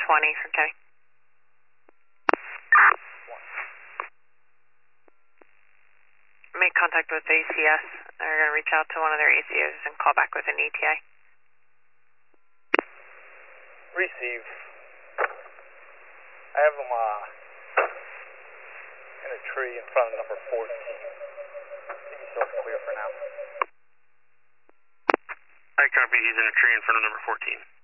from Kenny. Make contact with ACS. They're going to reach out to one of their ACOs and call back with an ETA. Receive. I have them in a tree in front of number 14. Can you still clear for now? I copy. He's in a tree in front of number 14.